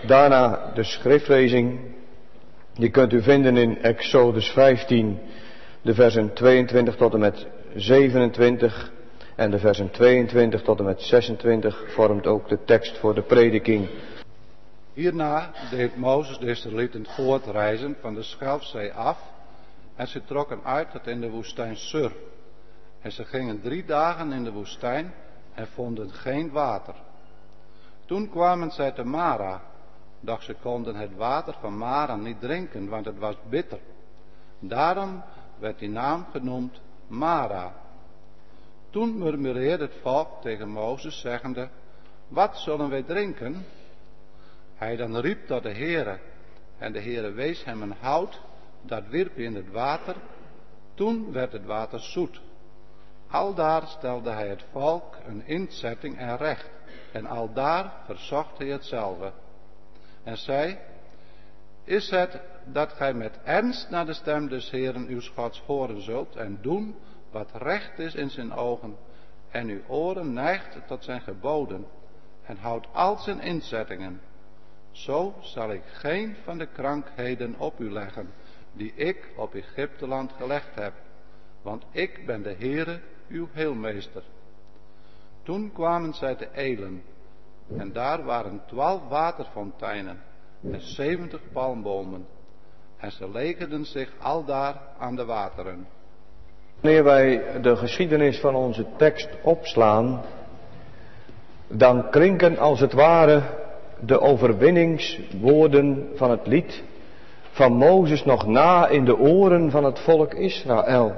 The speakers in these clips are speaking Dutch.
Daarna de schriftlezing. Die kunt u vinden in Exodus 15, de versen 22 tot en met 27. En de versen 22 tot en met 26 vormt ook de tekst voor de prediking. Hierna deed Mozes de Israëlieten voortreizen van de Schelfzee af. En ze trokken uit tot in de woestijn Sur. En ze gingen 3 dagen in de woestijn en vonden geen water. Toen kwamen zij te Mara. Doch ze konden het water van Mara niet drinken, want het was bitter. Daarom werd die naam genoemd Mara. Toen murmureerde het volk tegen Mozes, zeggende: wat zullen wij drinken? Hij dan riep tot de Heere, en de Heere wees hem een hout, dat wierp hij in het water. Toen werd het water zoet. Aldaar stelde hij het volk een inzetting en recht, en aldaar verzocht hij hetzelfde. En zei: is het dat gij met ernst naar de stem des Heeren uw Gods horen zult, en doen wat recht is in zijn ogen, en uw oren neigt tot zijn geboden, en houdt al zijn inzettingen. Zo zal ik geen van de krankheden op u leggen, die ik op Egypteland gelegd heb, want ik ben de Heere, uw heelmeester. Toen kwamen zij te Elen, en daar waren 12 waterfonteinen en 70 palmbomen, en ze legerden zich aldaar aan de wateren. Wanneer wij de geschiedenis van onze tekst opslaan, dan klinken als het ware de overwinningswoorden van het lied van Mozes nog na in de oren van het volk Israël.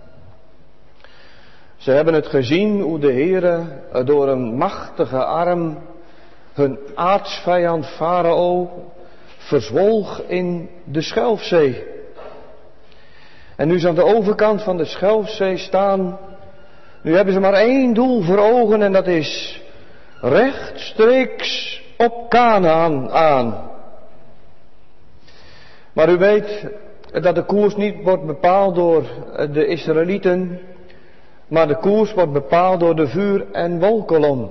Ze hebben het gezien hoe de Heere door een machtige arm hun aartsvijand Farao verzwolg in de Schelfzee. En nu ze aan de overkant van de Schelfzee staan, nu hebben ze maar één doel voor ogen, en dat is rechtstreeks op Kanaan aan. Maar u weet dat de koers niet wordt bepaald door de Israëlieten, maar de koers wordt bepaald door de vuur- en wolkolom.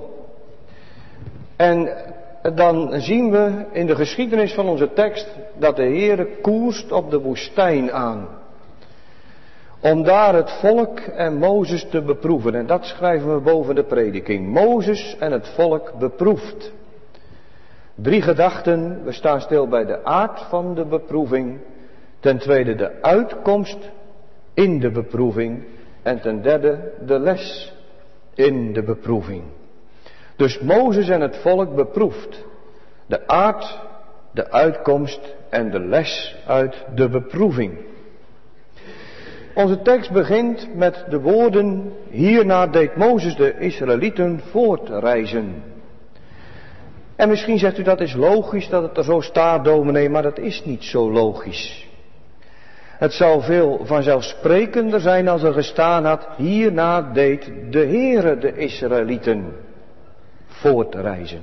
En dan zien we in de geschiedenis van onze tekst dat de Heere koerst op de woestijn aan, om daar het volk en Mozes te beproeven. En dat schrijven we boven de prediking. Mozes en het volk beproefd. 3 gedachten. We staan stil bij de aard van de beproeving. Ten tweede de uitkomst in de beproeving. En ten derde de les in de beproeving. Dus Mozes en het volk beproefd. De aard, de uitkomst en de les uit de beproeving. Onze tekst begint met de woorden: hierna deed Mozes de Israëlieten voortreizen. En misschien zegt u dat is logisch dat het er zo staat, dominee, maar dat is niet zo logisch. Het zou veel vanzelfsprekender zijn als er gestaan had: hierna deed de Heere de Israëlieten voortreizen.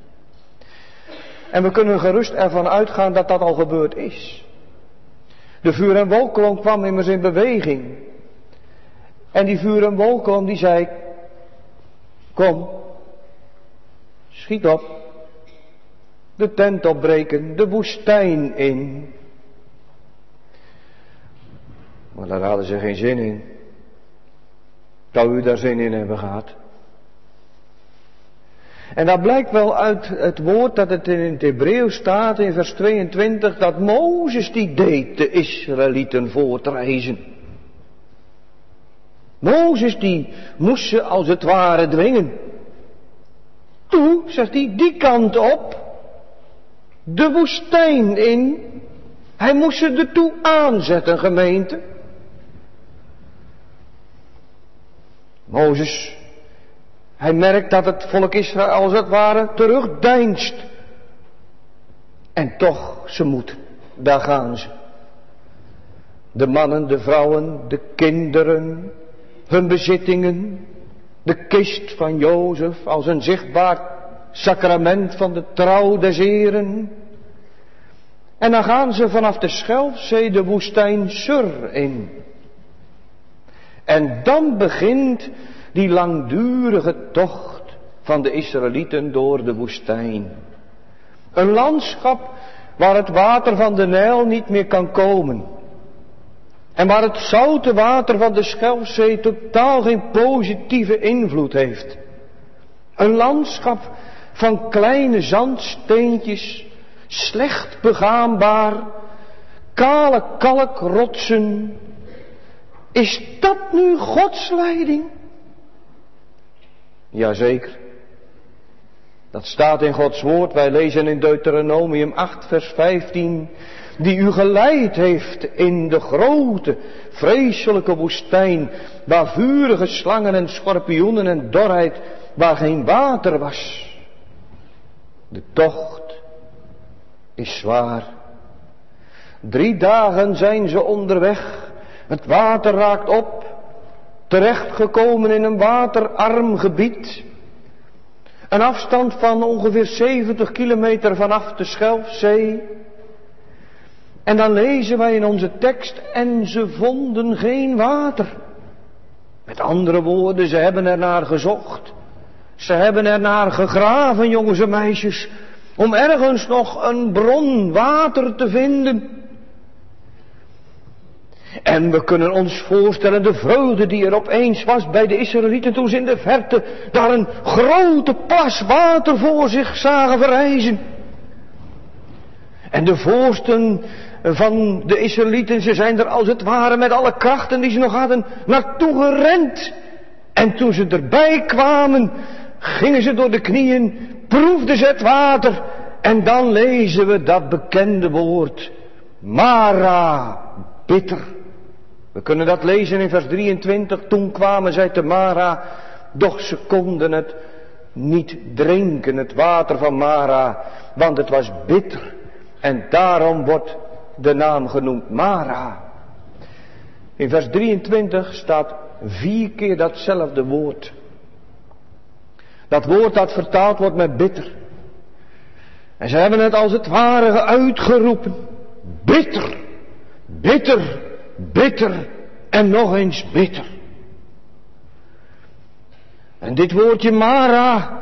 En we kunnen gerust ervan uitgaan dat dat al gebeurd is. De vuur- en wolkolom kwam immers in beweging. En die vuur- en wolkolom die zei: kom, schiet op, de tent opbreken, de woestijn in. Maar daar hadden ze geen zin in. Zou u daar zin in hebben gehad? En dat blijkt wel uit het woord dat het in het Hebreeuws staat in vers 22, dat Mozes die deed de Israëlieten voortreizen. Mozes die moest ze als het ware dwingen. Toe, zegt hij, die kant op, de woestijn in. Hij moest ze ertoe aanzetten, gemeente. Mozes, hij merkt dat het volk Israël als het ware terugdeinst. En toch, ze moeten. Daar gaan ze. De mannen, de vrouwen, de kinderen, hun bezittingen. De kist van Jozef als een zichtbaar sacrament van de trouw des Heeren. En dan gaan ze vanaf de Schelfzee de woestijn Sur in. En dan begint die langdurige tocht van de Israëlieten door de woestijn. Een landschap waar het water van de Nijl niet meer kan komen. En waar het zoute water van de Schelfzee totaal geen positieve invloed heeft. Een landschap van kleine zandsteentjes, slecht begaanbaar, kale kalkrotsen. Is dat nu Gods leiding? Jazeker. Dat staat in Gods woord. Wij lezen in Deuteronomium 8 vers 15. Die u geleid heeft in de grote, vreselijke woestijn. Waar vurige slangen en schorpioenen en dorheid. Waar geen water was. De tocht is zwaar. 3 dagen zijn ze onderweg. Het water raakt op. Terechtgekomen in een waterarm gebied. Een afstand van ongeveer 70 kilometer vanaf de Schelfzee. En dan lezen wij in onze tekst, en ze vonden geen water. Met andere woorden, ze hebben ernaar gezocht. Ze hebben ernaar gegraven, jongens en meisjes, om ergens nog een bron water te vinden. En we kunnen ons voorstellen de vreugde die er opeens was bij de Israëlieten toen ze in de verte daar een grote plas water voor zich zagen verrijzen. En de voorsten van de Israëlieten, ze zijn er als het ware met alle krachten die ze nog hadden naartoe gerend. En toen ze erbij kwamen, gingen ze door de knieën, proefden ze het water. En dan lezen we dat bekende woord, Mara, bitter. We kunnen dat lezen in vers 23. Toen kwamen zij te Mara, doch ze konden het niet drinken, het water van Mara, want het was bitter. En daarom wordt de naam genoemd Mara. In vers 23 staat 4 keer datzelfde woord. Dat woord dat vertaald wordt met bitter. En ze hebben het als het ware uitgeroepen. Bitter, bitter, bitter en nog eens bitter. En dit woordje Mara,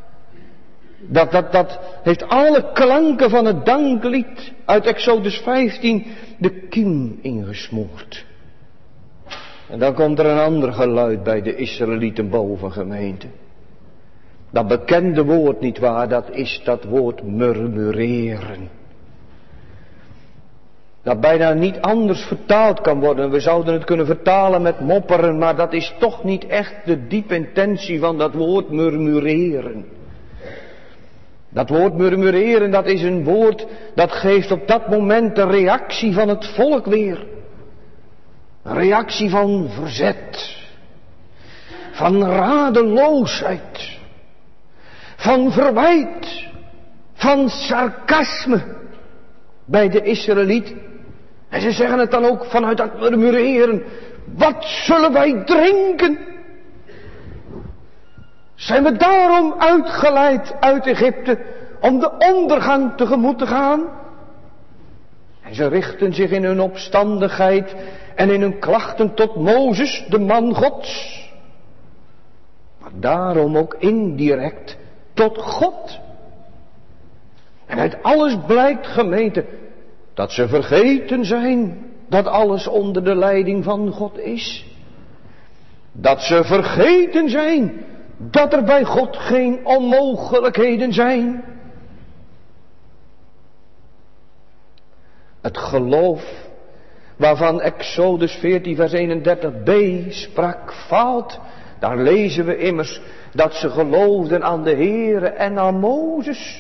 dat heeft alle klanken van het danklied uit Exodus 15 de kiem ingesmoord. En dan komt er een ander geluid bij de Israëlieten boven, gemeente. Dat bekende woord, nietwaar, dat is dat woord murmureren. Dat bijna niet anders vertaald kan worden. We zouden het kunnen vertalen met mopperen, maar dat is toch niet echt de diepe intentie van dat woord murmureren. Dat woord murmureren, dat is een woord dat geeft op dat moment de reactie van het volk weer. Een reactie van verzet, van radeloosheid, van verwijt, van sarcasme bij de Israëlieten. En ze zeggen het dan ook vanuit dat murmureren. Wat zullen wij drinken? Zijn we daarom uitgeleid uit Egypte om de ondergang tegemoet te gaan? En ze richten zich in hun opstandigheid en in hun klachten tot Mozes, de man Gods. Maar daarom ook indirect tot God. En uit alles blijkt, gemeente, dat ze vergeten zijn dat alles onder de leiding van God is. Dat ze vergeten zijn dat er bij God geen onmogelijkheden zijn. Het geloof waarvan Exodus 14 vers 31b sprak faalt. Daar lezen we immers dat ze geloofden aan de Heere en aan Mozes.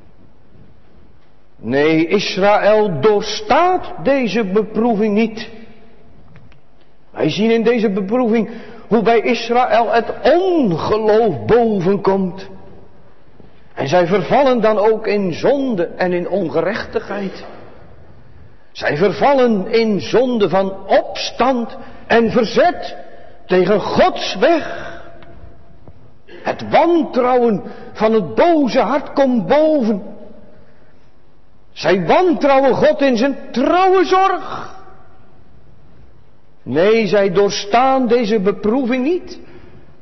Nee, Israël doorstaat deze beproeving niet. Wij zien in deze beproeving hoe bij Israël het ongeloof bovenkomt. En zij vervallen dan ook in zonde en in ongerechtigheid. Zij vervallen in zonde van opstand en verzet tegen Gods weg. Het wantrouwen van het boze hart komt boven. Zij wantrouwen God in zijn trouwe zorg. Nee, zij doorstaan deze beproeving niet.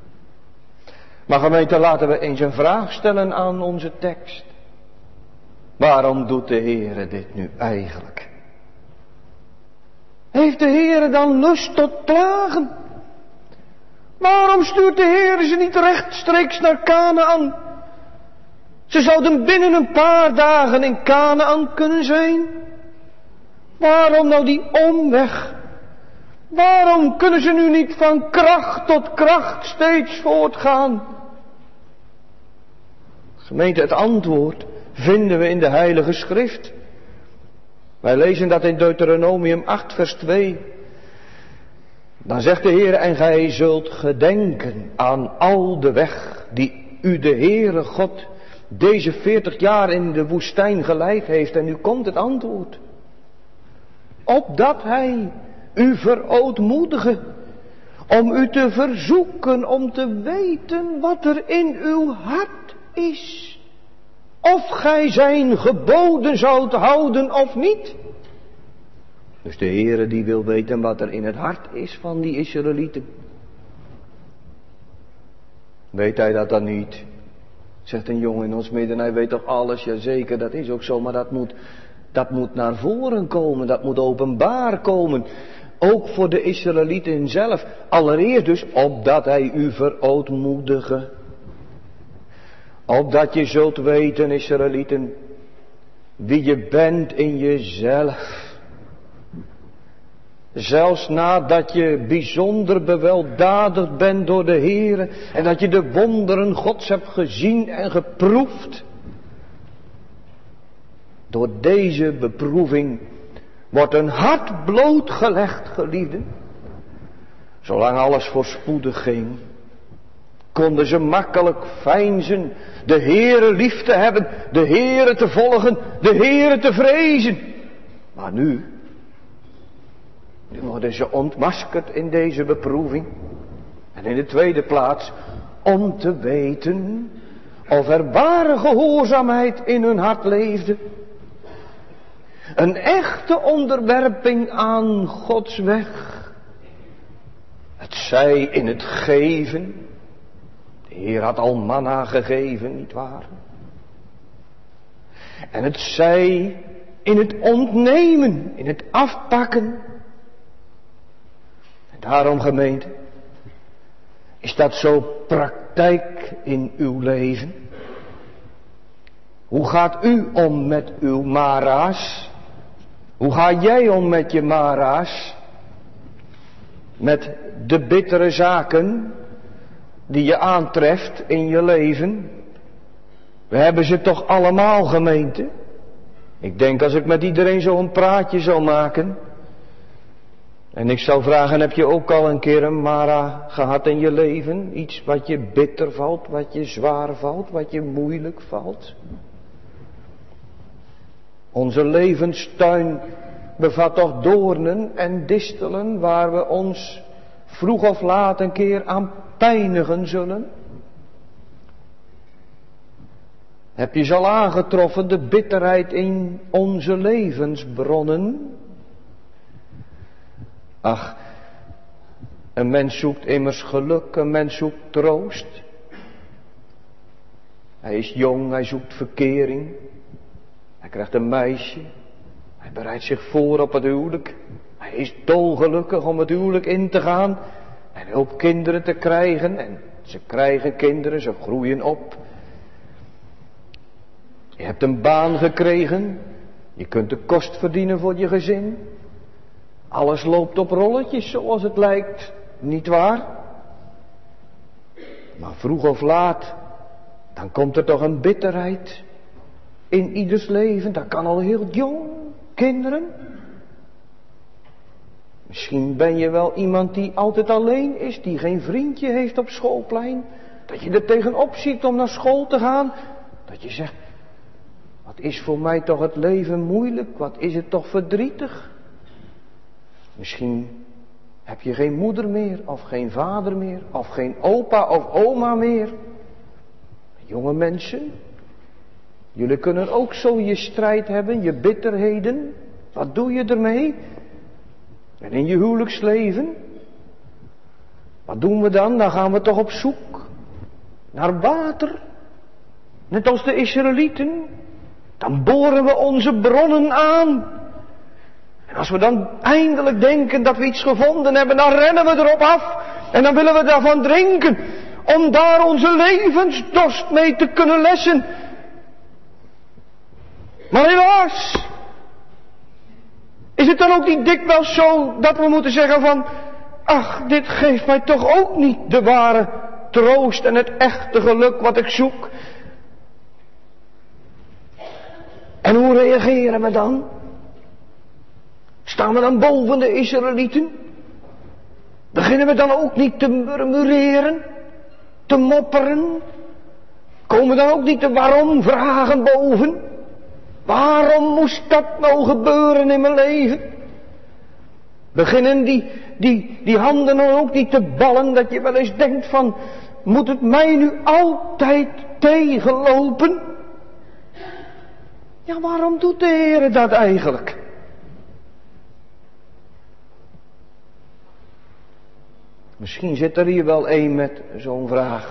Maar gemeente, laten we eens een vraag stellen aan onze tekst. Waarom doet de Heere dit nu eigenlijk? Heeft de Heere dan lust tot klagen? Waarom stuurt de Heere ze niet rechtstreeks naar Kanaän? Ze zouden binnen een paar dagen in Kanaän kunnen zijn. Waarom nou die omweg? Waarom kunnen ze nu niet van kracht tot kracht steeds voortgaan? Gemeente, het antwoord vinden we in de Heilige Schrift. Wij lezen dat in Deuteronomium 8 vers 2. Dan zegt de Heer: en gij zult gedenken aan al de weg die u de Heere God deze 40 jaar in de woestijn geleid heeft. En nu komt het antwoord. Opdat hij u verootmoedigen, om u te verzoeken, om te weten wat er in uw hart is. Of gij zijn geboden zoudt houden of niet. Dus de Heere die wil weten wat er in het hart is van die Israëlieten. Weet hij dat dan niet? Zegt een jongen in ons midden, hij weet toch alles? Jazeker, dat is ook zo, maar dat moet naar voren komen, dat moet openbaar komen. Ook voor de Israëlieten zelf. Allereerst dus, opdat hij u verootmoedige. Opdat je zult weten, Israëlieten, wie je bent in jezelf. Zelfs nadat je bijzonder beweldadigd bent door de Heere en dat je de wonderen Gods hebt gezien en geproefd. Door deze beproeving wordt een hart blootgelegd, geliefden. Zolang alles voorspoedig ging, konden ze makkelijk veinzen de Heere lief te hebben, de Heere te volgen, de Heere te vrezen. Maar nu worden ze ontmaskerd in deze beproeving. En in de tweede plaats, om te weten of er ware gehoorzaamheid in hun hart leefde. Een echte onderwerping aan Gods weg. Het zij in het geven. De Heer had al manna gegeven, nietwaar? En het zij in het ontnemen, in het afpakken. En daarom, gemeente, is dat zo praktijk in uw leven? Hoe gaat u om met uw mara's? Hoe ga jij om met je mara's? Met de bittere zaken die je aantreft in je leven? We hebben ze toch allemaal, gemeente? Ik denk als ik met iedereen zo een praatje zou maken. En ik zou vragen, heb je ook al een keer een mara gehad in je leven? Iets wat je bitter valt, wat je zwaar valt, wat je moeilijk valt? Onze levenstuin bevat toch doornen en distelen waar we ons vroeg of laat een keer aan pijnigen zullen? Heb je ze al aangetroffen, de bitterheid in onze levensbronnen? Ach, een mens zoekt immers geluk, een mens zoekt troost. Hij is jong, hij zoekt verkering. Hij krijgt een meisje. Hij bereidt zich voor op het huwelijk. Hij is dolgelukkig om het huwelijk in te gaan. En hoopt kinderen te krijgen. En ze krijgen kinderen, ze groeien op. Je hebt een baan gekregen. Je kunt de kost verdienen voor je gezin. Alles loopt op rolletjes zoals het lijkt, niet waar? Maar vroeg of laat, dan komt er toch een bitterheid in ieders leven. Dat kan al heel jong, kinderen. Misschien ben je wel iemand die altijd alleen is, die geen vriendje heeft op schoolplein. Dat je er tegenop ziet om naar school te gaan. Dat je zegt, wat is voor mij toch het leven moeilijk, wat is het toch verdrietig. Misschien heb je geen moeder meer, of geen vader meer, of geen opa of oma meer. Jonge mensen, jullie kunnen ook zo je strijd hebben, je bitterheden. Wat doe je ermee? En in je huwelijksleven? Wat doen we dan? Dan gaan we toch op zoek naar water. Net als de Israëlieten. Dan boren we onze bronnen aan. En als we dan eindelijk denken dat we iets gevonden hebben, dan rennen we erop af. En dan willen we daarvan drinken. Om daar onze levensdorst mee te kunnen lessen. Maar helaas. Is het dan ook niet dikwijls zo dat we moeten zeggen van... Ach, dit geeft mij toch ook niet de ware troost en het echte geluk wat ik zoek. En hoe reageren we dan? Staan we dan boven de Israëlieten? Beginnen we dan ook niet te murmureren? Te mopperen? Komen dan ook niet de waarom vragen boven? Waarom moest dat nou gebeuren in mijn leven? Beginnen die handen dan ook niet te ballen, dat je wel eens denkt van, moet het mij nu altijd tegenlopen? Ja, waarom doet de Heer dat eigenlijk? Misschien zit er hier wel een met zo'n vraag.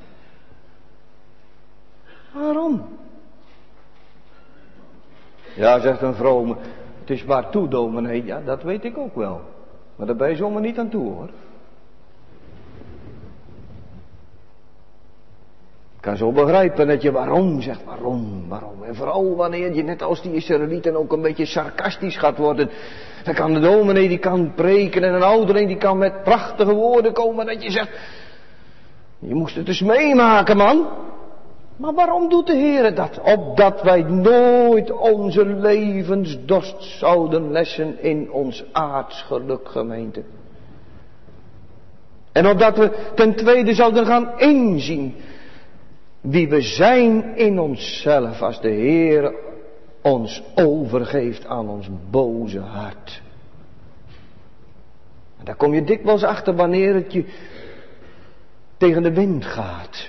Waarom? Ja, zegt een vrome, het is waartoe, dominee. Ja, dat weet ik ook wel. Maar daar ben je zomaar niet aan toe, hoor. Ik kan zo begrijpen dat je waarom zegt, waarom. En vooral wanneer je net als die Israëlieten ook een beetje sarcastisch gaat worden. Dan kan de dominee, die kan preken en een ouderling die kan met prachtige woorden komen. Dat je zegt, je moest het eens meemaken, man. Maar waarom doet de Heer dat? Opdat wij nooit onze levensdorst zouden lessen in ons aards geluk, gemeente. En opdat we ten tweede zouden gaan inzien wie we zijn in onszelf als de Heer ons overgeeft aan ons boze hart. En daar kom je dikwijls achter wanneer het je tegen de wind gaat.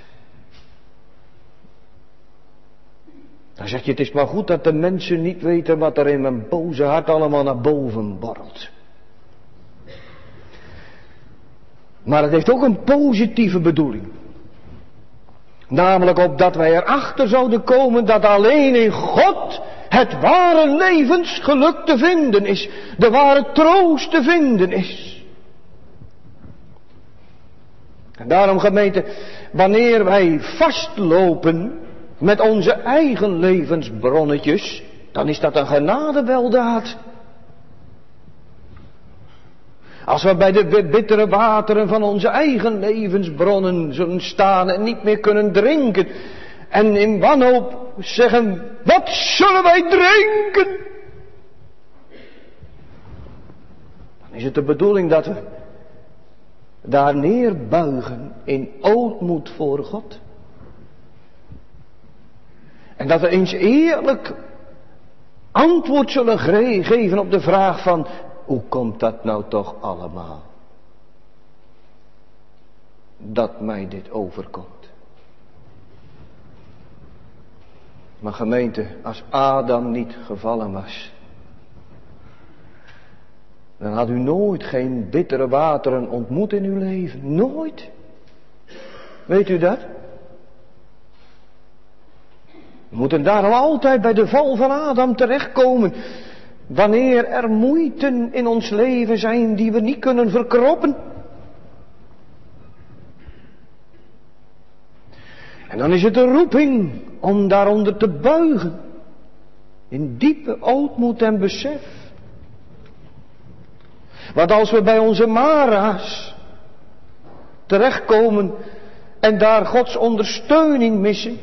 Dan zeg je, het is maar goed dat de mensen niet weten wat er in mijn boze hart allemaal naar boven borrelt. Maar het heeft ook een positieve bedoeling. Namelijk opdat wij erachter zouden komen dat alleen in God het ware levensgeluk te vinden is. De ware troost te vinden is. En daarom, gemeente, wanneer wij vastlopen met onze eigen levensbronnetjes, dan is dat een genadeweldaad. Als we bij de bittere wateren van onze eigen levensbronnen zullen staan en niet meer kunnen drinken. En in wanhoop zeggen, wat zullen wij drinken? Dan is het de bedoeling dat we daar neerbuigen in ootmoed voor God. En dat we eens eerlijk antwoord zullen geven op de vraag van, hoe komt dat nou toch allemaal? Dat mij dit overkomt. Maar gemeente, als Adam niet gevallen was, dan had u nooit geen bittere wateren ontmoet in uw leven. Nooit. Weet u dat? We moeten daarom altijd bij de val van Adam terechtkomen. Wanneer er moeiten in ons leven zijn die we niet kunnen verkroppen. En dan is het een roeping om daaronder te buigen. In diepe ootmoed en besef. Want als we bij onze Mara's terechtkomen en daar Gods ondersteuning missen,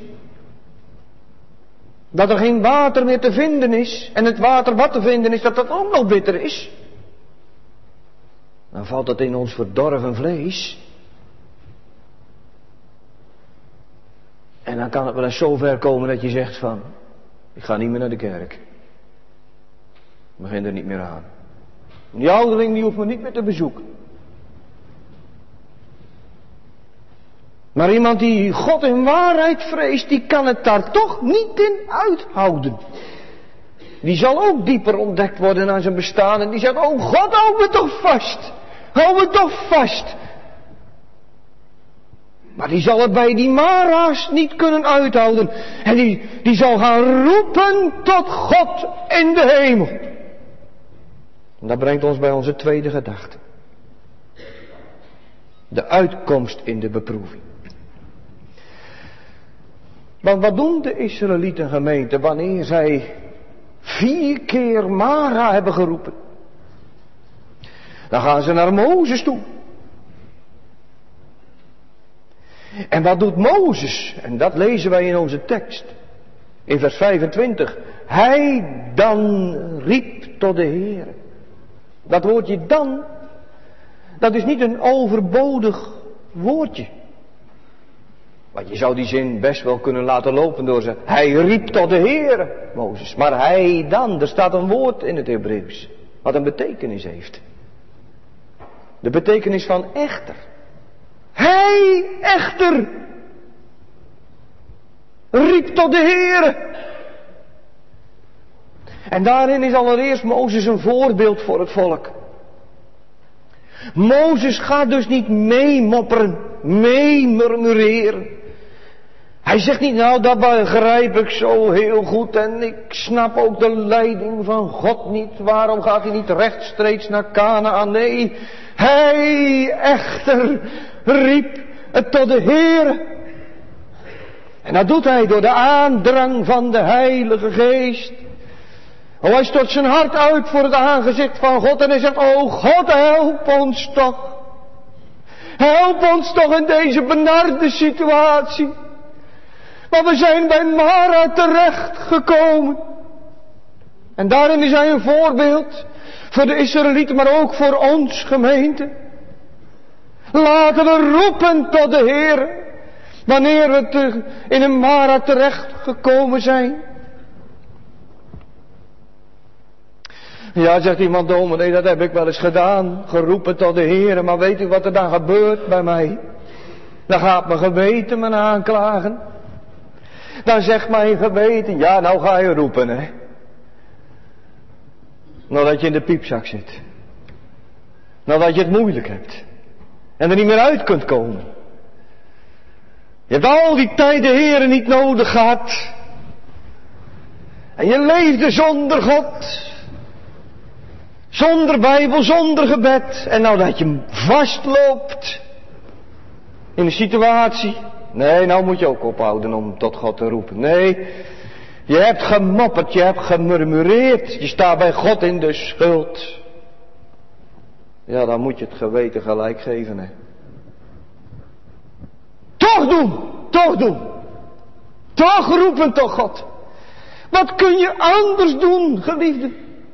dat er geen water meer te vinden is, en het water wat te vinden is, dat ook nog bitter is, dan valt het in ons verdorven vlees. En dan kan het wel eens zo ver komen dat je zegt van, ik ga niet meer naar de kerk. Ik begin er niet meer aan. Die ouderling die hoeft me niet meer te bezoeken. Maar iemand die God in waarheid vreest, die kan het daar toch niet in uithouden. Die zal ook dieper ontdekt worden aan zijn bestaan. En die zegt, oh God, hou me toch vast. Hou me toch vast. Maar die zal het bij die Mara's niet kunnen uithouden. En die zal gaan roepen tot God in de hemel. En dat brengt ons bij onze tweede gedachte. De uitkomst in de beproeving. Want wat doen de Israëlieten gemeente wanneer zij 4 keer Mara hebben geroepen? Dan gaan ze naar Mozes toe. En wat doet Mozes? En dat lezen wij in onze tekst. In vers 25. Hij dan riep tot de Heer. Dat woordje dan, dat is niet een overbodig woordje. Want je zou die zin best wel kunnen laten lopen door ze. Hij riep tot de Heer, Mozes. Maar hij dan, er staat een woord in het Hebreeuws. Wat een betekenis heeft. De betekenis van echter. Hij echter riep tot de Heer. En daarin is allereerst Mozes een voorbeeld voor het volk. Mozes gaat dus niet meemopperen, meemurmureren. Hij zegt niet, nou dat begrijp ik zo heel goed en ik snap ook de leiding van God niet. Waarom gaat hij niet rechtstreeks naar Kanaan? Nee, hij echter riep tot de Heer. En dat doet hij door de aandrang van de Heilige Geest. Hij stort zijn hart uit voor het aangezicht van God en hij zegt, oh God, help ons toch. Help ons toch in deze benarde situatie. Want we zijn bij Mara terecht gekomen. En daarin is hij een voorbeeld voor de Israëlieten, maar ook voor ons gemeente. Laten we roepen tot de Heer, wanneer we in een Mara terecht gekomen zijn. Ja, zegt iemand, dominee, dat heb ik wel eens gedaan, geroepen tot de Heer, maar weet u wat er dan gebeurt bij mij? Dan gaat mijn geweten me aanklagen. Dan zegt mijn geweten, ja, nou ga je roepen, hè. Nadat je in de piepzak zit. Nadat je het moeilijk hebt. En er niet meer uit kunt komen. Je hebt al die tijd de Heer niet nodig gehad. En je leefde zonder God. Zonder Bijbel, zonder gebed. En nou dat je vastloopt in een situatie. Nee, nou moet je ook ophouden om tot God te roepen. Nee, je hebt gemopperd, je hebt gemurmureerd. Je staat bij God in de schuld. Ja, dan moet je het geweten gelijk geven, hè. Toch doen, toch doen. Toch roepen tot God. Wat kun je anders doen, geliefde?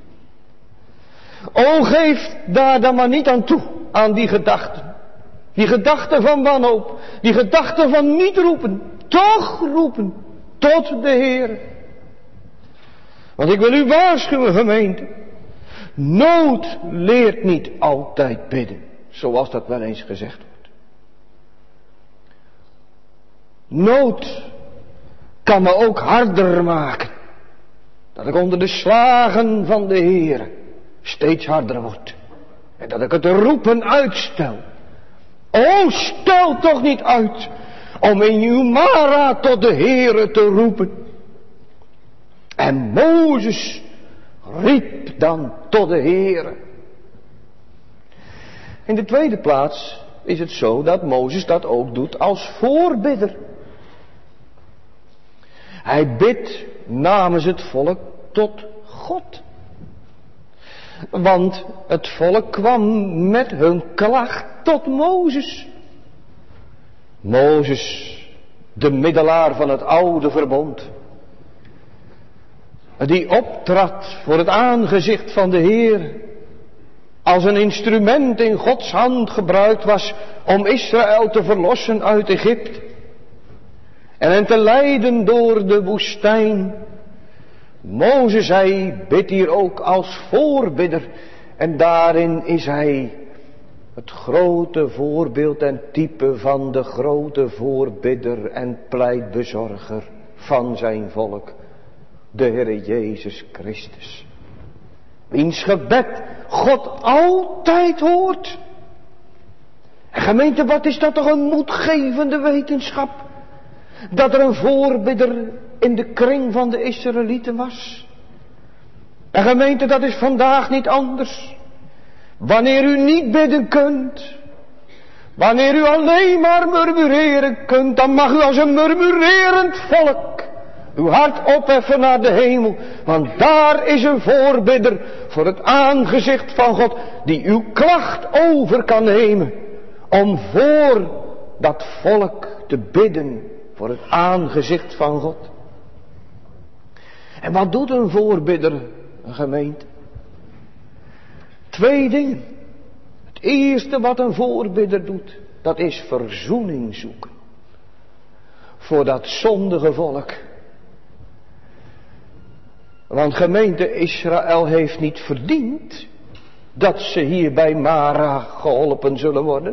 O, geef daar dan maar niet aan toe, aan die gedachten. Die gedachten van wanhoop, die gedachten van niet roepen, toch roepen tot de Heer. Want ik wil u waarschuwen, gemeente. Nood leert niet altijd bidden, zoals dat wel eens gezegd wordt. Nood kan me ook harder maken. Dat ik onder de slagen van de Heer steeds harder word. En dat ik het roepen uitstel. O, stel toch niet uit om in uw Mara tot de Heere te roepen. En Mozes riep dan tot de Heere. In de tweede plaats is het zo dat Mozes dat ook doet als voorbidder. Hij bidt namens het volk tot God. Want het volk kwam met hun klacht tot Mozes. Mozes, de middelaar van het oude verbond. Die optrad voor het aangezicht van de Heer. Als een instrument in Gods hand gebruikt was om Israël te verlossen uit Egypte. En hen te leiden door de woestijn. Mozes, hij bidt hier ook als voorbidder. En daarin is hij het grote voorbeeld en type van de grote voorbidder en pleitbezorger van zijn volk. De Heere Jezus Christus. Wiens gebed God altijd hoort. En gemeente, wat is dat toch een moedgevende wetenschap. Dat er een voorbidder in de kring van de Israëlieten was. En gemeente, dat is vandaag niet anders. Wanneer u niet bidden kunt, wanneer u alleen maar murmureren kunt, dan mag u als een murmurerend volk uw hart opheffen naar de hemel. Want daar is een voorbidder voor het aangezicht van God, die uw klacht over kan nemen, om voor dat volk te bidden voor het aangezicht van God. En wat doet een voorbidder, een gemeente? 2 dingen. Het eerste wat een voorbidder doet, dat is verzoening zoeken. Voor dat zondige volk. Want gemeente, Israël heeft niet verdiend dat ze hier bij Mara geholpen zullen worden.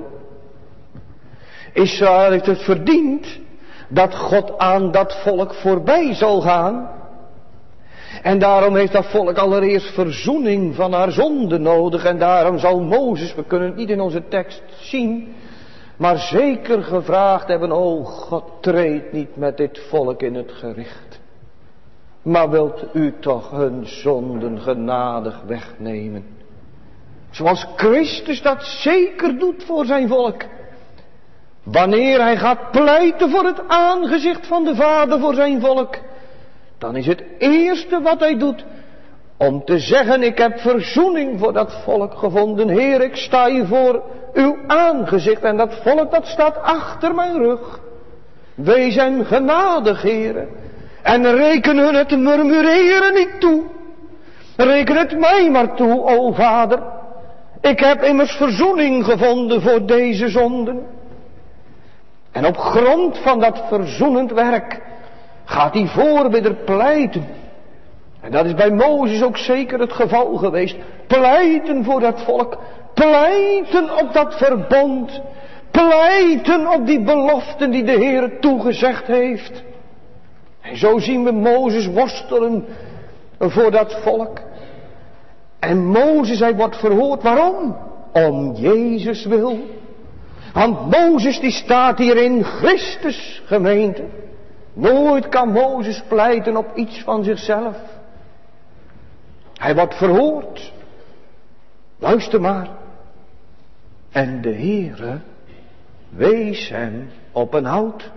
Israël heeft het verdiend dat God aan dat volk voorbij zal gaan. En daarom heeft dat volk allereerst verzoening van haar zonde nodig. En daarom zal Mozes, we kunnen het niet in onze tekst zien, maar zeker gevraagd hebben: o God, treed niet met dit volk in het gericht, maar wilt u toch hun zonden genadig wegnemen. Zoals Christus dat zeker doet voor zijn volk. Wanneer hij gaat pleiten voor het aangezicht van de Vader voor zijn volk, dan is het eerste wat hij doet om te zeggen: ik heb verzoening voor dat volk gevonden. Heer, ik sta hier voor uw aangezicht en dat volk dat staat achter mijn rug. Wees hen genadig, Heere, en reken hun het murmureren niet toe. Reken het mij maar toe, o Vader. Ik heb immers verzoening gevonden voor deze zonden. En op grond van dat verzoenend werk gaat die voorbidder pleiten. En dat is bij Mozes ook zeker het geval geweest. Pleiten voor dat volk. Pleiten op dat verbond. Pleiten op die beloften die de Heer toegezegd heeft. En zo zien we Mozes worstelen voor dat volk. En Mozes, hij wordt verhoord. Waarom? Om Jezus wil. Want Mozes die staat hier in Christus, gemeente. Nooit kan Mozes pleiten op iets van zichzelf. Hij wordt verhoord. Luister maar. En de Heere wees hem op een hout.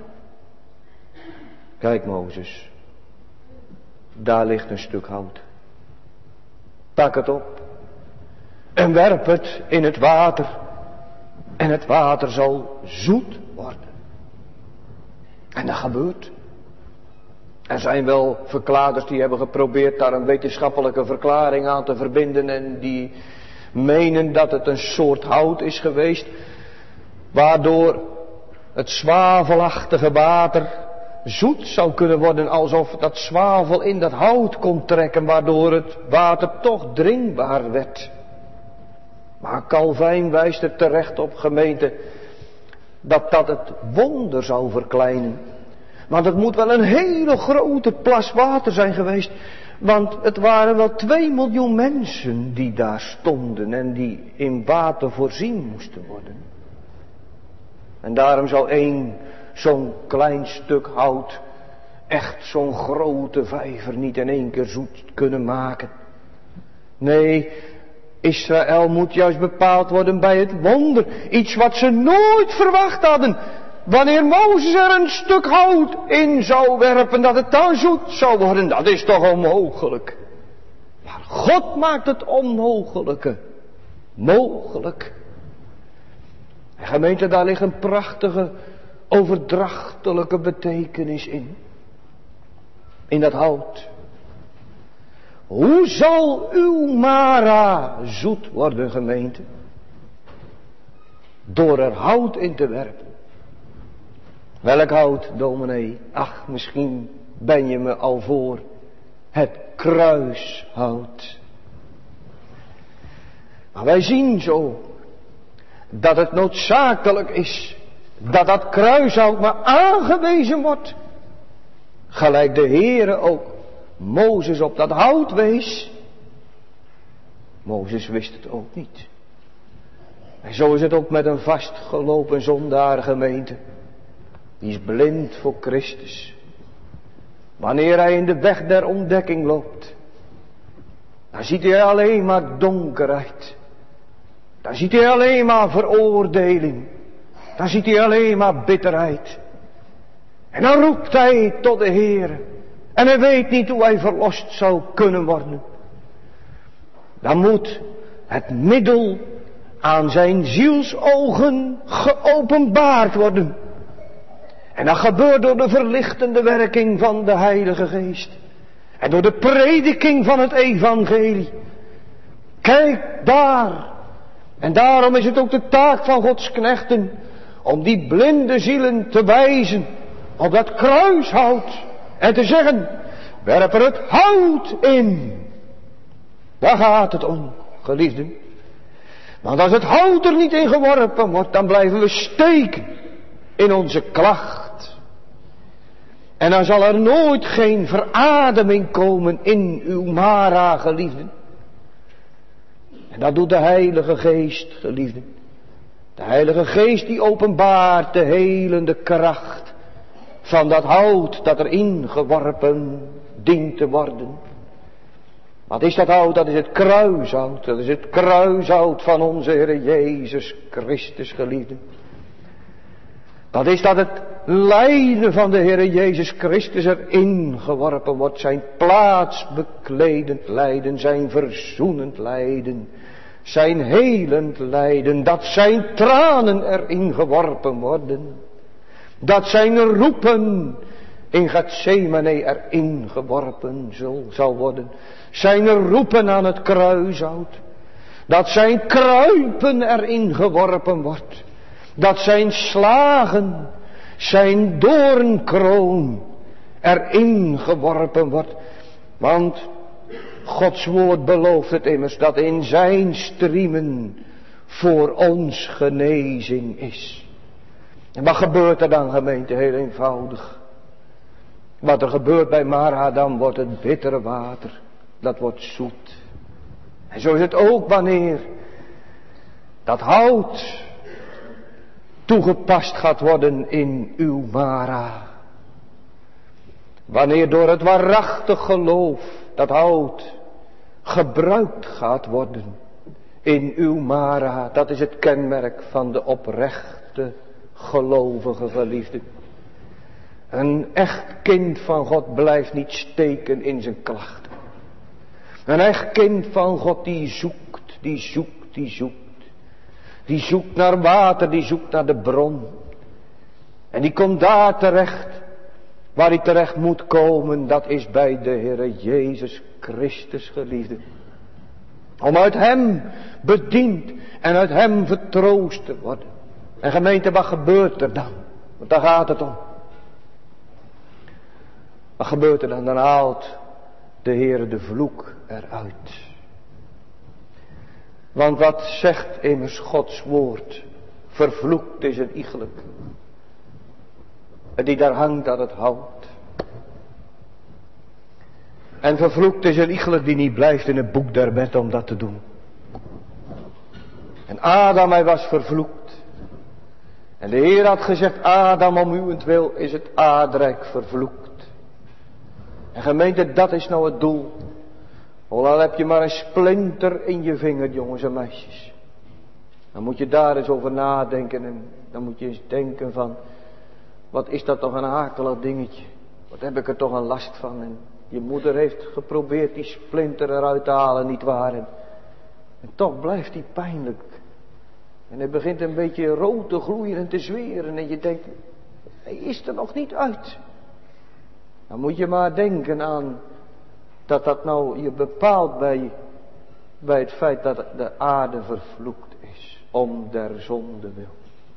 Kijk Mozes. Daar ligt een stuk hout. Pak het op. En werp het in het water. En het water zal zoet worden. En dat gebeurt. Er zijn wel verklaarders die hebben geprobeerd daar een wetenschappelijke verklaring aan te verbinden. En die menen dat het een soort hout is geweest. Waardoor het zwavelachtige water zoet zou kunnen worden. Alsof dat zwavel in dat hout kon trekken. Waardoor het water toch drinkbaar werd. Maar Calvijn wijst er terecht op, gemeente, dat dat het wonder zou verkleinen. Want het moet wel een hele grote plas water zijn geweest. Want het waren wel 2 miljoen mensen die daar stonden en die in water voorzien moesten worden. En daarom zou zo'n klein stuk hout echt zo'n grote vijver niet in 1 keer zoet kunnen maken. Nee, Israël moet juist bepaald worden bij het wonder. Iets wat ze nooit verwacht hadden. Wanneer Mozes er een stuk hout in zou werpen, dat het dan zoet zou worden, dat is toch onmogelijk. Maar God maakt het onmogelijke mogelijk. En gemeente, daar ligt een prachtige overdrachtelijke betekenis in. In dat hout. Hoe zal uw Mara zoet worden, gemeente? Door er hout in te werpen. Welk hout, dominee? Ach, misschien ben je me al voor. Het kruishout. Maar wij zien zo dat het noodzakelijk is dat dat kruishout maar aangewezen wordt. Gelijk de Heere ook Mozes op dat hout wees. Mozes wist het ook niet. En zo is het ook met een vastgelopen zondaar, gemeente. Die is blind voor Christus. Wanneer hij in de weg der ontdekking loopt, dan ziet hij alleen maar donkerheid. Dan ziet hij alleen maar veroordeling. Dan ziet hij alleen maar bitterheid. En dan roept hij tot de Heer. En hij weet niet hoe hij verlost zou kunnen worden. Dan moet het middel aan zijn zielsogen geopenbaard worden. En dat gebeurt door de verlichtende werking van de Heilige Geest. En door de prediking van het evangelie. Kijk daar. En daarom is het ook de taak van Gods knechten om die blinde zielen te wijzen op dat kruishout. En te zeggen, werp er het hout in. Daar gaat het om, geliefden. Want als het hout er niet in geworpen wordt, dan blijven we steken in onze klacht. En dan zal er nooit geen verademing komen in uw Mara, geliefden. En dat doet de Heilige Geest, geliefden. De Heilige Geest die openbaart de helende kracht van dat hout dat erin geworpen dient te worden. Wat is dat hout? Dat is het kruishout. Dat is het kruishout van onze Heer Jezus Christus, geliefden. Dat is dat het lijden van de Heer Jezus Christus erin geworpen wordt. Zijn plaatsbekledend lijden, zijn verzoenend lijden, zijn helend lijden. Dat zijn tranen erin geworpen worden. Dat zijn roepen in Gethsemane erin geworpen zal worden. Zijn roepen aan het kruishout. Dat zijn kruipen erin geworpen wordt. Dat zijn slagen, zijn doornkroon erin geworpen wordt. Want Gods woord belooft het immers dat in zijn striemen voor ons genezing is. En wat gebeurt er dan, gemeente? Heel eenvoudig. Wat er gebeurt bij Mara, dan wordt het bittere water. Dat wordt zoet. En zo is het ook wanneer dat hout toegepast gaat worden in uw Mara. Wanneer door het waarachtig geloof dat hout gebruikt gaat worden in uw Mara. Dat is het kenmerk van de oprechte gelovige geliefde. Een echt kind van God blijft niet steken in zijn klachten. Een echt kind van God die zoekt, die zoekt, die zoekt. Die zoekt naar water, die zoekt naar de bron. En die komt daar terecht, waar hij terecht moet komen, dat is bij de Heere Jezus Christus, geliefde. Om uit hem bediend en uit hem vertroost te worden. En gemeente, wat gebeurt er dan? Want daar gaat het om. Wat gebeurt er dan? Dan haalt de Heere de vloek eruit. Want wat zegt immers Gods woord? Vervloekt is een iegelijk. En die daar hangt aan het hout. En vervloekt is een iegelijk die niet blijft in het boek der wet om dat te doen. En Adam, hij was vervloekt. En de Heer had gezegd, Adam, om uwentwil is het aardrijk vervloekt. En gemeente, dat is nou het doel. Al heb je maar een splinter in je vinger, jongens en meisjes. Dan moet je daar eens over nadenken. En dan moet je eens denken van, wat is dat toch een akelig dingetje. Wat heb ik er toch een last van. En je moeder heeft geprobeerd die splinter eruit te halen, nietwaar. En toch blijft die pijnlijk. En hij begint een beetje rood te gloeien en te zweren. En je denkt, hij is er nog niet uit. Dan moet je maar denken aan dat nou je bepaalt bij het feit dat de aarde vervloekt is. Om der zonde wil.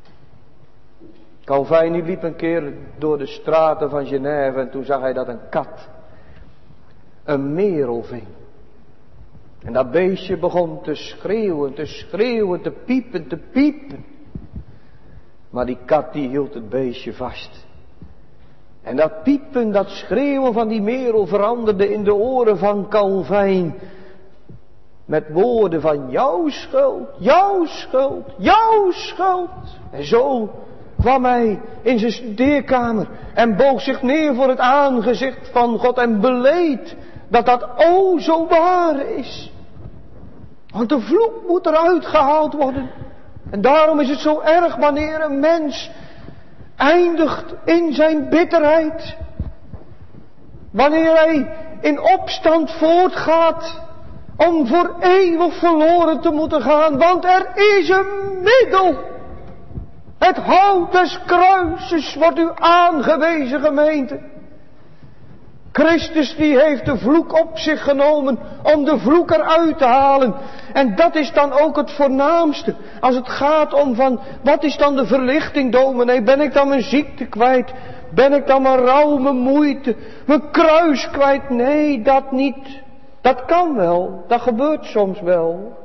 Calvijn die liep een keer door de straten van Genève en toen zag hij dat een kat een merel ving. En dat beestje begon te schreeuwen, te piepen. Maar die kat die hield het beestje vast. En dat piepen, dat schreeuwen van die merel veranderde in de oren van Calvijn Met woorden van jouw schuld, jouw schuld, jouw schuld. En zo kwam hij in zijn studeerkamer en boog zich neer voor het aangezicht van God en beleed dat dat o zo waar is. Want de vloek moet eruit gehaald worden. En daarom is het zo erg wanneer een mens eindigt in zijn bitterheid. Wanneer hij in opstand voortgaat om voor eeuwig verloren te moeten gaan. Want er is een middel. Het hout des kruises wordt u aangewezen, gemeente. Christus die heeft de vloek op zich genomen om de vloek eruit te halen. En dat is dan ook het voornaamste. Als het gaat om van, wat is dan de verlichting, dominee? Ben ik dan mijn ziekte kwijt? Ben ik dan mijn rouw, mijn moeite, mijn kruis kwijt? Nee, dat niet. Dat kan wel, dat gebeurt soms wel.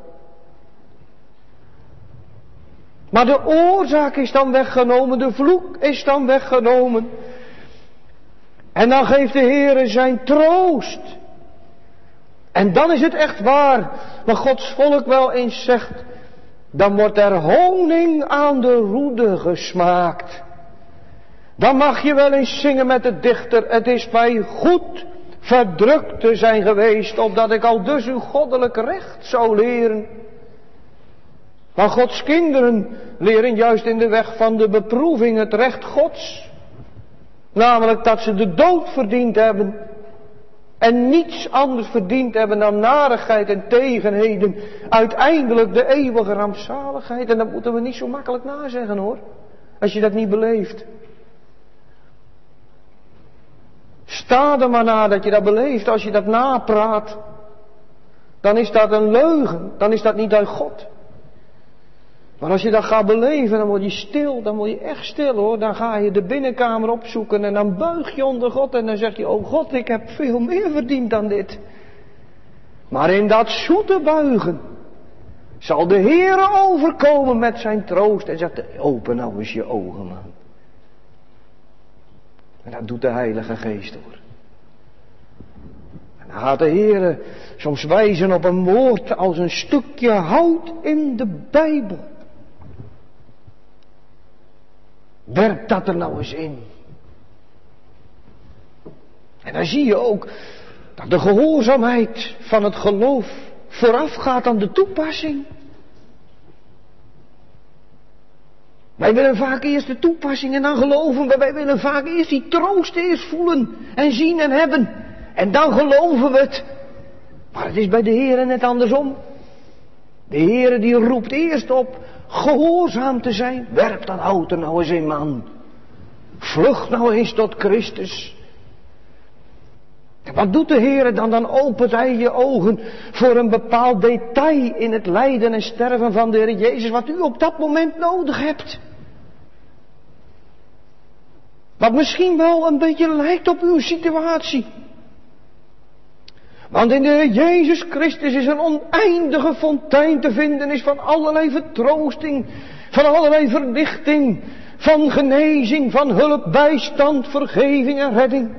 Maar de oorzaak is dan weggenomen, de vloek is dan weggenomen. En dan geeft de Heere zijn troost. En dan is het echt waar, wat Gods volk wel eens zegt. Dan wordt er honing aan de roede gesmaakt. Dan mag je wel eens zingen met de dichter. Het is mij goed verdrukt te zijn geweest, opdat ik al dus uw goddelijk recht zou leren. Maar Gods kinderen leren juist in de weg van de beproeving het recht Gods. Namelijk dat ze de dood verdiend hebben. En niets anders verdiend hebben dan narigheid en tegenheden. Uiteindelijk de eeuwige rampzaligheid. En dat moeten we niet zo makkelijk nazeggen hoor. Als je dat niet beleeft. Sta er maar na dat je dat beleeft. Als je dat napraat. Dan is dat een leugen. Dan is dat niet uit God. Maar als je dat gaat beleven, dan word je stil, dan word je echt stil hoor. Dan ga je de binnenkamer opzoeken en dan buig je onder God en dan zeg je, oh God, ik heb veel meer verdiend dan dit. Maar in dat zoete buigen zal de Heere overkomen met zijn troost en zegt, open nou eens je ogen man. En dat doet de Heilige Geest hoor. En dan gaat de Heere soms wijzen op een woord als een stukje hout in de Bijbel. Werp dat er nou eens in. En dan zie je ook dat de gehoorzaamheid van het geloof voorafgaat aan de toepassing. Wij willen vaak eerst de toepassing en dan geloven we. Wij willen vaak eerst die troost eerst voelen en zien en hebben. En dan geloven we het. Maar het is bij de Heere net andersom. De Heere die roept eerst op gehoorzaam te zijn. Werp dat hout er nou eens in man. Vlucht nou eens tot Christus. En wat doet de Heere dan? Dan opent hij je ogen voor een bepaald detail in het lijden en sterven van de Heer Jezus. Wat u op dat moment nodig hebt. Wat misschien wel een beetje lijkt op uw situatie. Want in de Heer Jezus Christus is een oneindige fontein te vinden, is van allerlei vertroosting, van allerlei verlichting, van genezing, van hulp, bijstand, vergeving en redding.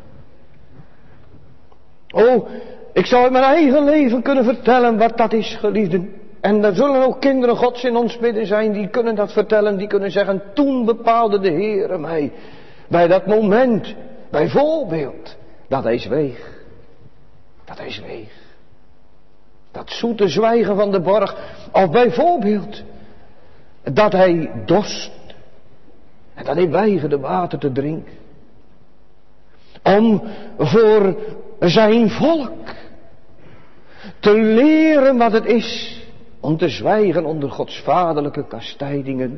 Oh, ik zou uit mijn eigen leven kunnen vertellen wat dat is, geliefden. En er zullen ook kinderen Gods in ons midden zijn, die kunnen dat vertellen, die kunnen zeggen, toen bepaalde de Heere mij, bij dat moment, bijvoorbeeld, dat hij zweeg. Dat hij zweeg. Dat zoete zwijgen van de borg. Of bijvoorbeeld. Dat hij dorst. En dat hij weigerde water te drinken. Om voor zijn volk te leren wat het is. Om te zwijgen onder Gods vaderlijke kastijdingen.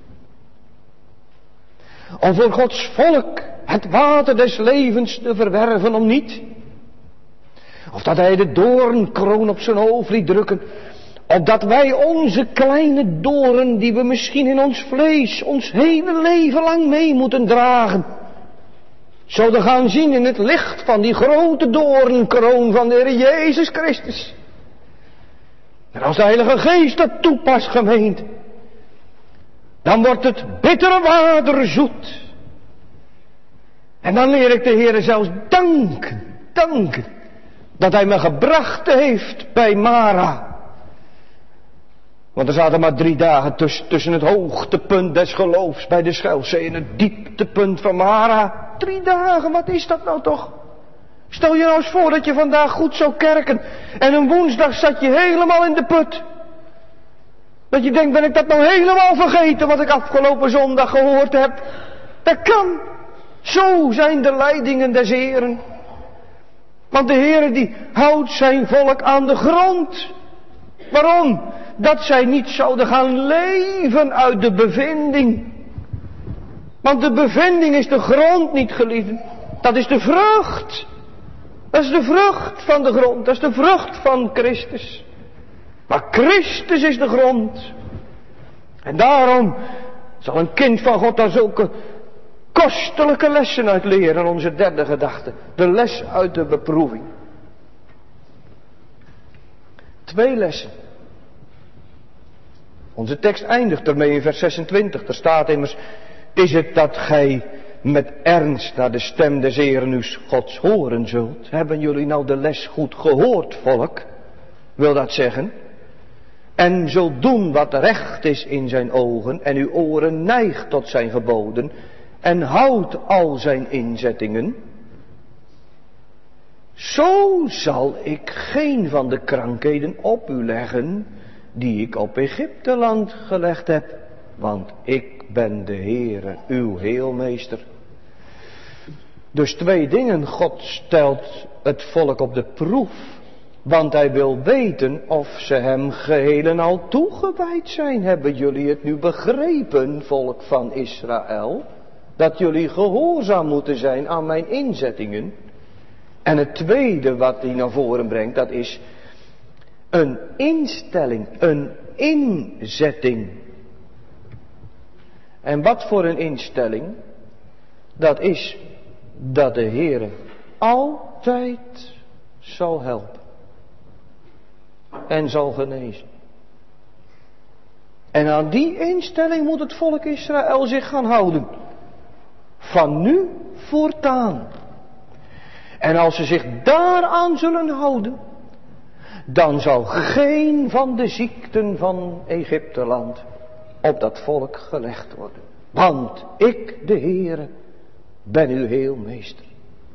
Om voor Gods volk het water des levens te verwerven om niet. Of dat hij de doornkroon op zijn hoofd liet drukken. Opdat wij onze kleine doorn die we misschien in ons vlees ons hele leven lang mee moeten dragen. Zouden gaan zien in het licht van die grote doornkroon van de Heer Jezus Christus. En als de Heilige Geest dat toepast, gemeente. Dan wordt het bittere water zoet. En dan leer ik de Heer zelfs danken. Dat hij me gebracht heeft bij Mara. Want er zaten maar 3 dagen tussen het hoogtepunt des geloofs bij de Schelfzee en het dieptepunt van Mara. 3 dagen, wat is dat nou toch? Stel je nou eens voor dat je vandaag goed zou kerken en een woensdag zat je helemaal in de put. Dat je denkt, ben ik dat nou helemaal vergeten wat ik afgelopen zondag gehoord heb? Dat kan. Zo zijn de leidingen des Heren. Want de Heere die houdt zijn volk aan de grond. Waarom? Dat zij niet zouden gaan leven uit de bevinding. Want de bevinding is de grond niet, geliefden. Dat is de vrucht. Dat is de vrucht van de grond. Dat is de vrucht van Christus. Maar Christus is de grond. En daarom zal een kind van God daar zulke kostelijke lessen uit leren. Onze derde gedachte. De les uit de beproeving. 2 lessen. Onze tekst eindigt ermee in vers 26. Er staat immers: is het dat gij met ernst naar de stem des Heeren uw Gods horen zult? Hebben jullie nou de les goed gehoord, volk? Wil dat zeggen? En zult doen wat recht is in zijn ogen en uw oren neigt tot zijn geboden en houdt al zijn inzettingen. Zo zal ik geen van de krankheden op u leggen die ik op Egypteland gelegd heb, want ik ben de Heere, uw heelmeester. Dus 2 dingen. God stelt het volk op de proef, want hij wil weten of ze hem geheel en al toegewijd zijn. Hebben jullie het nu begrepen, volk van Israël? Dat jullie gehoorzaam moeten zijn aan mijn inzettingen. En het tweede wat hij naar voren brengt, dat is een instelling, een inzetting. En wat voor een instelling? Dat is dat de Heere altijd zal helpen. En zal genezen. En aan die instelling moet het volk Israël zich gaan houden. Van nu voortaan. En als ze zich daaraan zullen houden, dan zal geen van de ziekten van Egypteland op dat volk gelegd worden. Want ik, de Heere, ben uw heelmeester.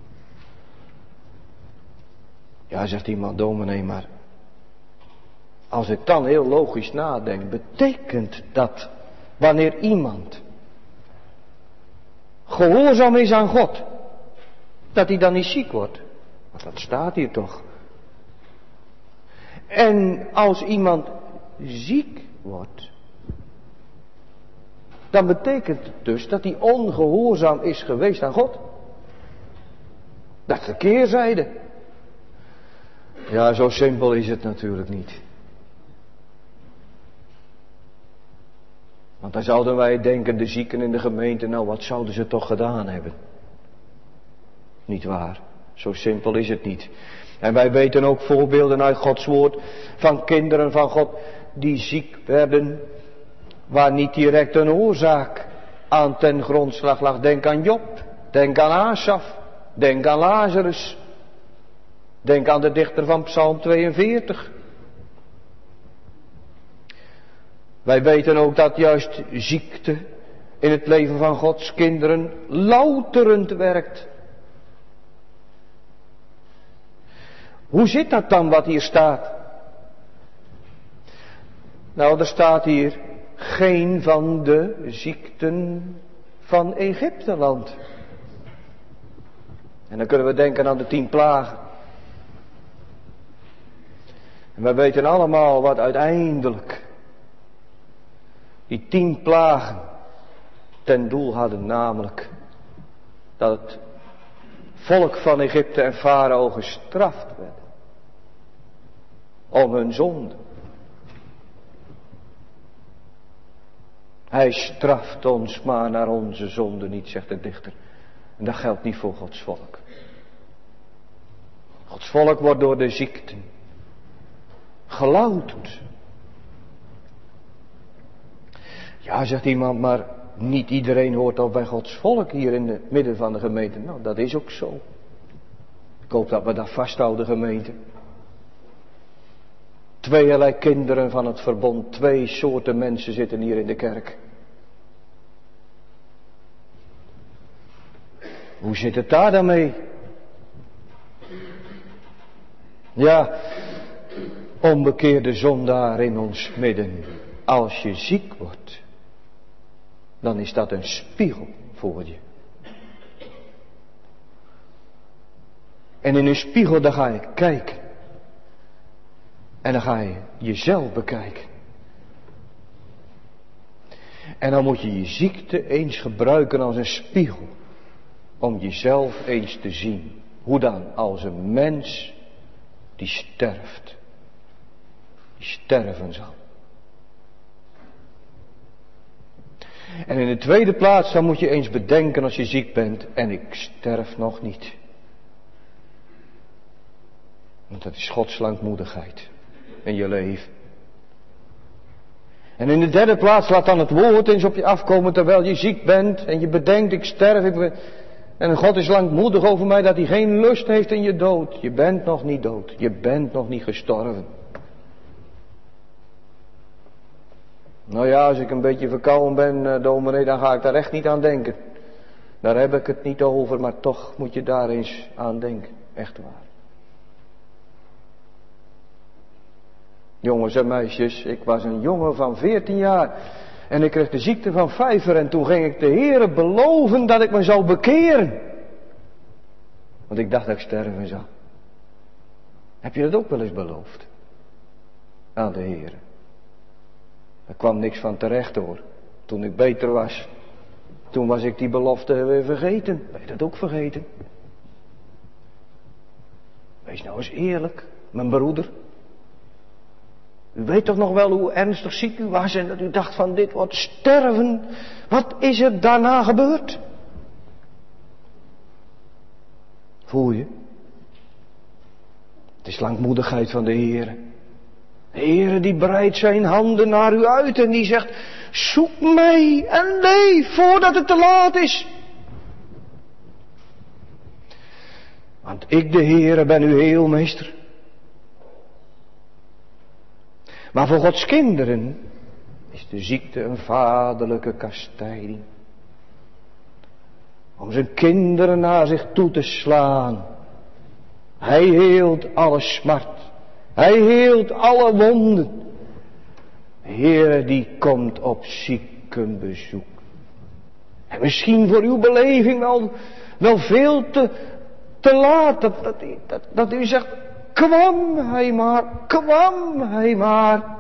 Ja, zegt iemand, dominee, maar als ik dan heel logisch nadenk, betekent dat wanneer iemand gehoorzaam is aan God, dat hij dan niet ziek wordt? Want dat staat hier toch. En als iemand ziek wordt, dan betekent het dus dat hij ongehoorzaam is geweest aan God. Dat is de keerzijde. Ja, zo simpel is het natuurlijk niet. Want dan zouden wij denken, de zieken in de gemeente, nou wat zouden ze toch gedaan hebben? Niet waar, zo simpel is het niet. En wij weten ook voorbeelden uit Gods woord van kinderen van God die ziek werden, waar niet direct een oorzaak aan ten grondslag lag. Denk aan Job, denk aan Asaf, denk aan Lazarus, denk aan de dichter van Psalm 42. Wij weten ook dat juist ziekte in het leven van Gods kinderen louterend werkt. Hoe zit dat dan wat hier staat? Nou, er staat hier geen van de ziekten van Egypteland. En dan kunnen we denken aan de 10 plagen. En wij weten allemaal wat uiteindelijk die 10 plagen ten doel hadden, namelijk dat het volk van Egypte en Farao gestraft werd om hun zonde. Hij straft ons maar naar onze zonde niet, zegt de dichter. En dat geldt niet voor Gods volk. Gods volk wordt door de ziekten gelouterd. Ja, zegt iemand, maar niet iedereen hoort al bij Gods volk hier in het midden van de gemeente. Nou, dat is ook zo. Ik hoop dat we dat vasthouden, gemeente. Tweeërlei kinderen van het verbond, 2 soorten mensen zitten hier in de kerk. Hoe zit het daar dan mee? Ja, onbekeerde zondaar in ons midden. Als je ziek wordt, dan is dat een spiegel voor je. En in een spiegel, daar ga je kijken. En dan ga je jezelf bekijken. En dan moet je je ziekte eens gebruiken als een spiegel. Om jezelf eens te zien. Hoe dan? Als een mens die sterft. Die sterven zal. En in de tweede plaats, dan moet je eens bedenken als je ziek bent. En ik sterf nog niet. Want dat is Gods langmoedigheid in je leven. En in de derde plaats, laat dan het woord eens op je afkomen terwijl je ziek bent. En je bedenkt, ik sterf. En God is langmoedig over mij dat hij geen lust heeft in je dood. Je bent nog niet dood. Je bent nog niet gestorven. Nou ja, als ik een beetje verkouden ben, dominee, dan ga ik daar echt niet aan denken. Daar heb ik het niet over, maar toch moet je daar eens aan denken. Echt waar. Jongens en meisjes, ik was een jongen van 14 jaar. En ik kreeg de ziekte van vijver. En toen ging ik de Heere beloven dat ik me zou bekeren. Want ik dacht dat ik sterven zou. Heb je dat ook wel eens beloofd? Aan de Heere. Er kwam niks van terecht hoor. Toen ik beter was. Toen was ik die belofte weer vergeten. Ben je dat ook vergeten? Wees nou eens eerlijk, mijn broeder. U weet toch nog wel hoe ernstig ziek u was en dat u dacht van dit wordt sterven. Wat is er daarna gebeurd? Voel je? Het is langmoedigheid van de Heere. De Heere die breidt zijn handen naar u uit en die zegt, zoek mij en leef voordat het te laat is. Want ik de Heere ben uw heelmeester. Maar voor Gods kinderen is de ziekte een vaderlijke kastijding. Om zijn kinderen naar zich toe te slaan. Hij heelt alle smart. Hij heelt alle wonden. De Heere die komt op ziekenbezoek. En misschien voor uw beleving wel veel te laat. Dat u zegt, kwam hij maar, kwam hij maar.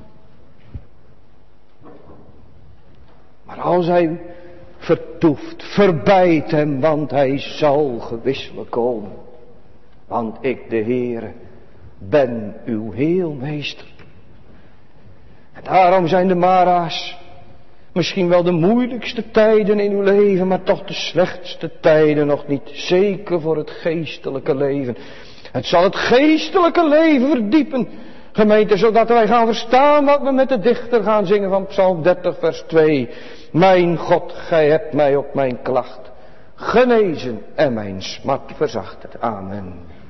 Maar als hij vertoeft, verbijt hem, want hij zal gewisselijk komen. Want ik, de Heere, ben uw heelmeester. En daarom zijn de mara's misschien wel de moeilijkste tijden in uw leven, maar toch de slechtste tijden nog niet. Zeker voor het geestelijke leven. Het zal het geestelijke leven verdiepen, gemeente, zodat wij gaan verstaan wat we met de dichter gaan zingen van Psalm 30 vers 2. Mijn God, gij hebt mij op mijn klacht genezen en mijn smart verzacht. Amen.